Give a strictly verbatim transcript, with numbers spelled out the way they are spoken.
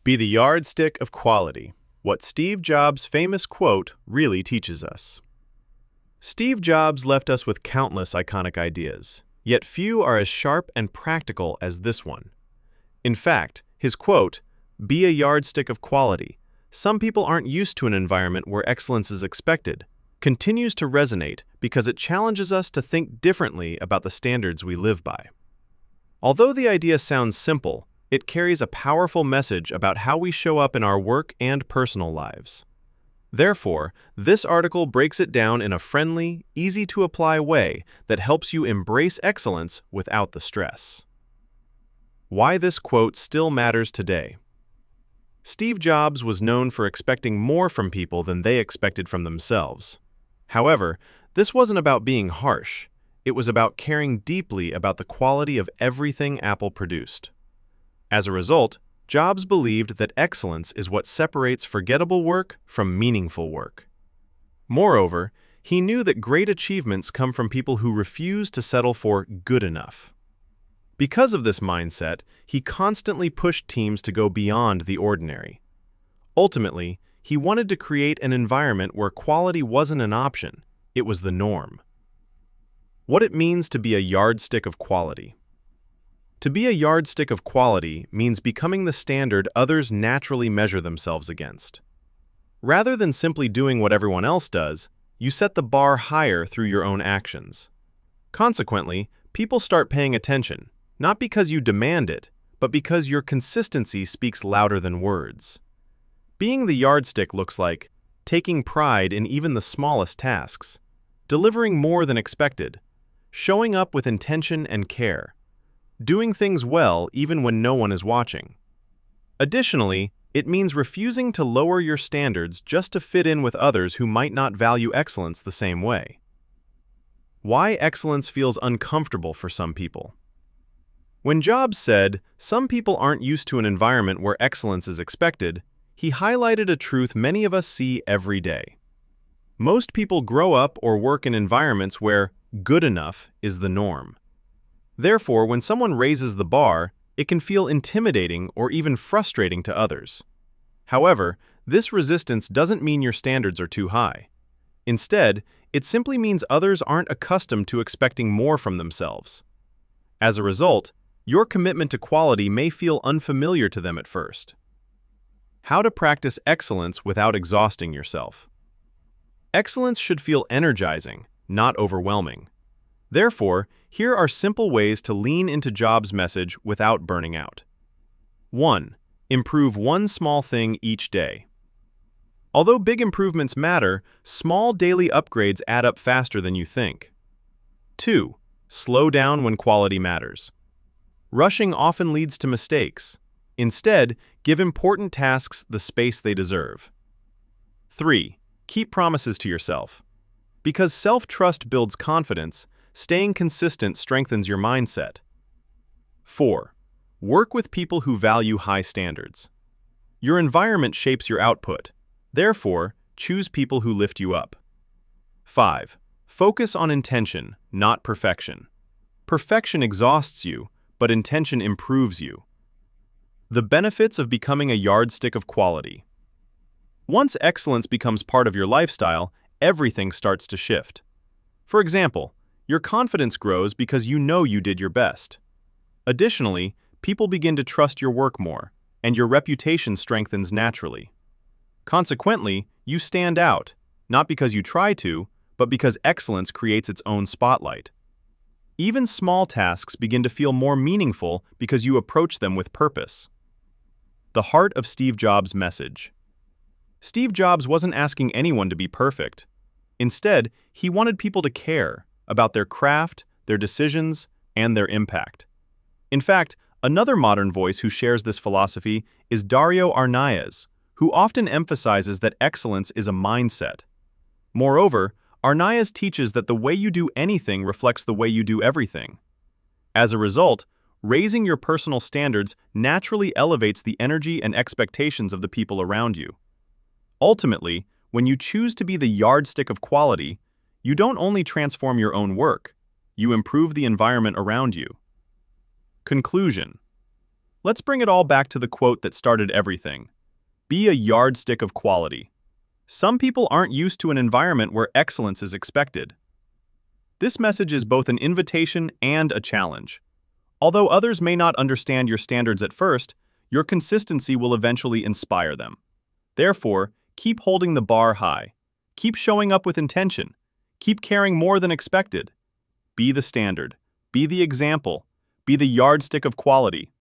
Be the yardstick of quality, what Steve Jobs' famous quote really teaches us. Steve Jobs left us with countless iconic ideas, yet few are as sharp and practical as this one. In fact, his quote, "Be a yardstick of quality, some people aren't used to an environment where excellence is expected," continues to resonate because it challenges us to think differently about the standards we live by. Although the idea sounds simple, it carries a powerful message about how we show up in our work and personal lives. Therefore, this article breaks it down in a friendly, easy-to-apply way that helps you embrace excellence without the stress. Why this quote still matters today. Steve Jobs was known for expecting more from people than they expected from themselves. However, this wasn't about being harsh. It was about caring deeply about the quality of everything Apple produced. As a result, Jobs believed that excellence is what separates forgettable work from meaningful work. Moreover, he knew that great achievements come from people who refuse to settle for good enough. Because of this mindset, he constantly pushed teams to go beyond the ordinary. Ultimately, he wanted to create an environment where quality wasn't an option, it was the norm. What it means to be a yardstick of quality. To be a yardstick of quality means becoming the standard others naturally measure themselves against. Rather than simply doing what everyone else does, you set the bar higher through your own actions. Consequently, people start paying attention, not because you demand it, but because your consistency speaks louder than words. Being the yardstick looks like taking pride in even the smallest tasks, delivering more than expected, showing up with intention and care, doing things well even when no one is watching. Additionally, it means refusing to lower your standards just to fit in with others who might not value excellence the same way. Why excellence feels uncomfortable for some people. When Jobs said, "Some people aren't used to an environment where excellence is expected," he highlighted a truth many of us see every day. Most people grow up or work in environments where good enough is the norm. Therefore, when someone raises the bar, it can feel intimidating or even frustrating to others. However, this resistance doesn't mean your standards are too high. Instead, it simply means others aren't accustomed to expecting more from themselves. As a result, your commitment to quality may feel unfamiliar to them at first. How to practice excellence without exhausting yourself. Excellence should feel energizing, not overwhelming. Therefore, here are simple ways to lean into Jobs' message without burning out. one. Improve one small thing each day. Although big improvements matter, small daily upgrades add up faster than you think. two. Slow down when quality matters. Rushing often leads to mistakes. Instead, give important tasks the space they deserve. three. Keep promises to yourself. Because self-trust builds confidence, staying consistent strengthens your mindset. four. Work with people who value high standards. Your environment shapes your output. Therefore, choose people who lift you up. five. Focus on intention, not perfection. Perfection exhausts you, but intention improves you. The benefits of becoming a yardstick of quality. Once excellence becomes part of your lifestyle, everything starts to shift. For example, your confidence grows because you know you did your best. Additionally, people begin to trust your work more, and your reputation strengthens naturally. Consequently, you stand out, not because you try to, but because excellence creates its own spotlight. Even small tasks begin to feel more meaningful because you approach them with purpose. The heart of Steve Jobs' message. Steve Jobs wasn't asking anyone to be perfect. Instead, he wanted people to care about their craft, their decisions, and their impact. In fact, another modern voice who shares this philosophy is Dario Arnaiz, who often emphasizes that excellence is a mindset. Moreover, Arnaiz teaches that the way you do anything reflects the way you do everything. As a result, raising your personal standards naturally elevates the energy and expectations of the people around you. Ultimately, when you choose to be the yardstick of quality, you don't only transform your own work, you improve the environment around you. Conclusion. Let's bring it all back to the quote that started everything. Be a yardstick of quality. Some people aren't used to an environment where excellence is expected. This message is both an invitation and a challenge. Although others may not understand your standards at first, your consistency will eventually inspire them. Therefore, keep holding the bar high. Keep showing up with intention. Keep caring more than expected. Be the standard. Be the example. Be the yardstick of quality.